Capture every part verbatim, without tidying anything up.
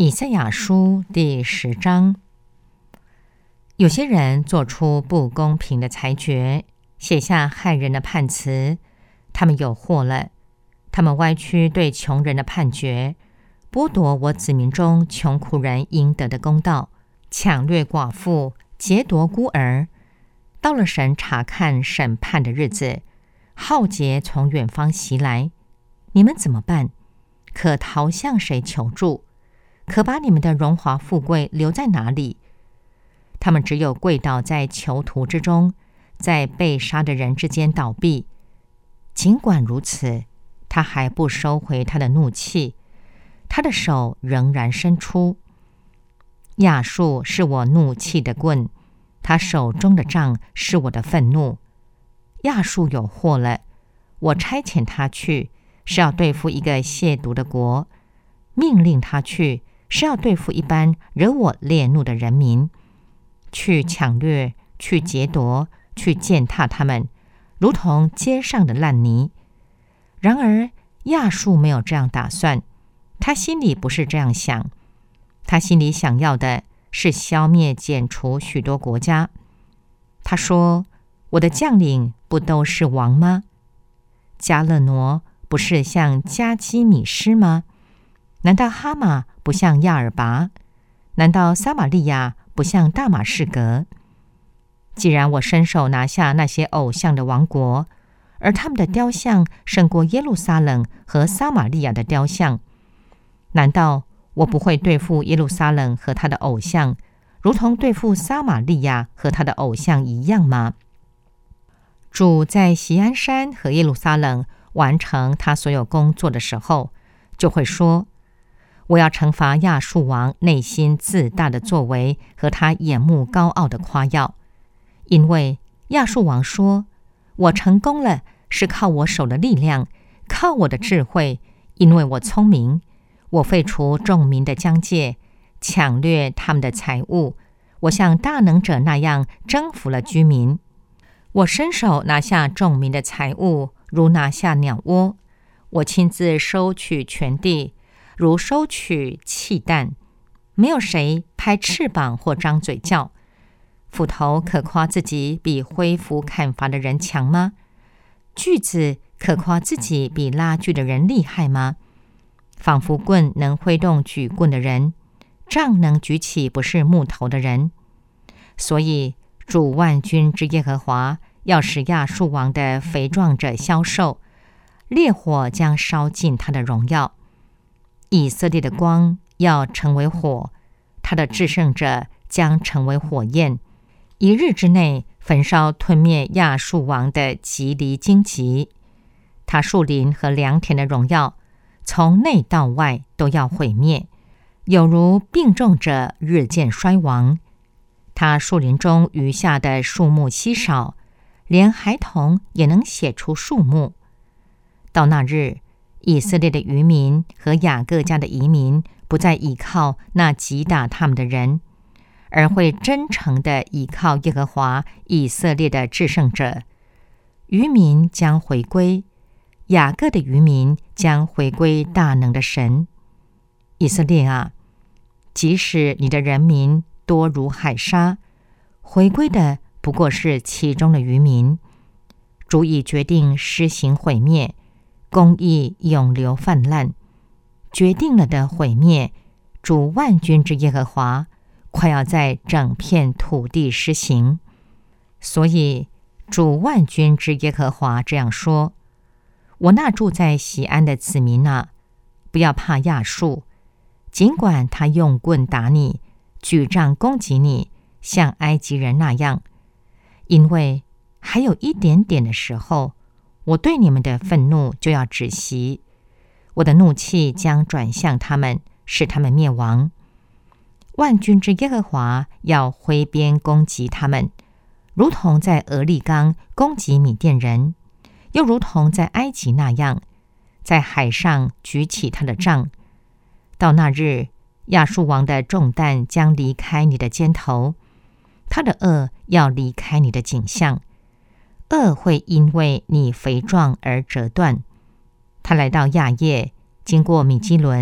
以赛亚书第十章。有些人做出不公平的裁决，写下害人的判词，他们有祸了。他们歪曲对穷人的判决，剥夺我子民中穷苦人应得的公道，抢掠寡妇，劫夺孤儿。到了神查看审判的日子，浩劫从远方袭来，你们怎么办？可逃向谁求助？可把你们的荣华富贵留在哪里？他们只有跪倒在囚徒之中，在被杀的人之间倒闭。尽管如此，他还不收回他的怒气，他的手仍然伸出。亚述是我怒气的棍，他手中的杖是我的愤怒。亚述有祸了，我差遣他去，是要对付一个亵渎的国，命令他去，是要对付一般惹我烈怒的人民，去抢掠，去劫夺，去践踏他们，如同街上的烂泥。然而亚述没有这样打算，他心里不是这样想，他心里想要的是消灭剪除许多国家。他说，我的将领不都是王吗？加勒挪不是像加基米施吗？难道哈马不像亚尔拔？难道撒玛利亚不像大马士革？既然我伸手拿下那些偶像的王国，而他们的雕像胜过耶路撒冷和撒玛利亚的雕像，难道我不会对付耶路撒冷和他的偶像，如同对付撒玛利亚和他的偶像一样吗？主在锡安山和耶路撒冷完成他所有工作的时候，就会说，我要惩罚亚述王内心自大的作为和他眼目高傲的夸耀。因为亚述王说，我成功了，是靠我手的力量，靠我的智慧，因为我聪明。我废除众民的疆界，抢掠他们的财物，我像大能者那样征服了居民。我伸手拿下众民的财物，如拿下鸟窝。我亲自收取全地，如收取气弹。没有谁拍翅膀或张嘴叫。斧头可夸自己比挥斧砍伐的人强吗？锯子可夸自己比拉锯的人厉害吗？仿佛棍能挥动举棍的人，杖能举起不是木头的人。所以主万军之耶和华要使亚述王的肥壮者消瘦，烈火将烧尽他的荣耀。以色列的光要成为火，他的至圣者将成为火焰，一日之内焚烧吞灭亚述王的极离荆棘。他树林和良田的荣耀从内到外都要毁灭，有如病重者日渐衰亡。他树林中余下的树木稀少，连孩童也能写出树木。到那日，以色列的渔民和雅各家的移民不再倚靠那击打他们的人，而会真诚地倚靠耶和华以色列的至圣者。渔民将回归，雅各的渔民将回归大能的神。以色列啊，即使你的人民多如海沙，回归的不过是其中的渔民。主已决定施行毁灭，公义永流泛滥。决定了的毁灭，主万军之耶和华快要在整片土地施行。所以主万军之耶和华这样说，我那住在锡安的子民啊，不要怕亚述，尽管他用棍打你，举杖攻击你，像埃及人那样。因为还有一点点的时候，我对你们的愤怒就要止息，我的怒气将转向他们，使他们灭亡。万军之耶和华要挥鞭攻击他们，如同在俄利冈攻击米甸人，又如同在埃及那样，在海上举起他的杖。到那日，亚述王的重担将离开你的肩头，他的恶要离开你的颈项。恶会因为你肥壮而折断。他来到亚叶，经过米基伦，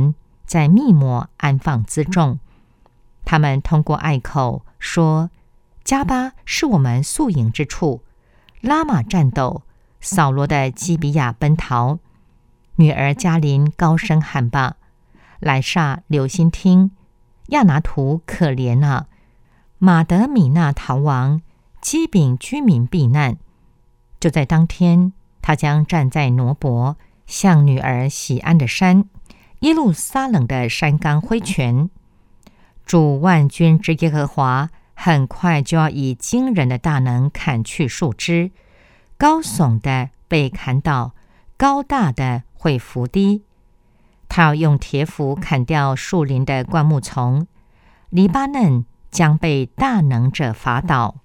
在密抹安放辎重。他们通过隘口说，加巴是我们宿营之处，拉玛战斗，扫罗的基比亚奔逃。女儿加琳高声喊吧，莱煞留心听，亚拿图可怜啊，马德米纳逃亡，基丙居民避难。就在当天，他将站在挪伯，向女儿喜安的山，耶路撒冷的山冈挥拳。主万军之耶和华很快就要以惊人的大能砍去树枝，高耸的被砍倒，高大的会伏低。他要用铁斧砍掉树林的灌木丛，黎巴嫩将被大能者伐倒。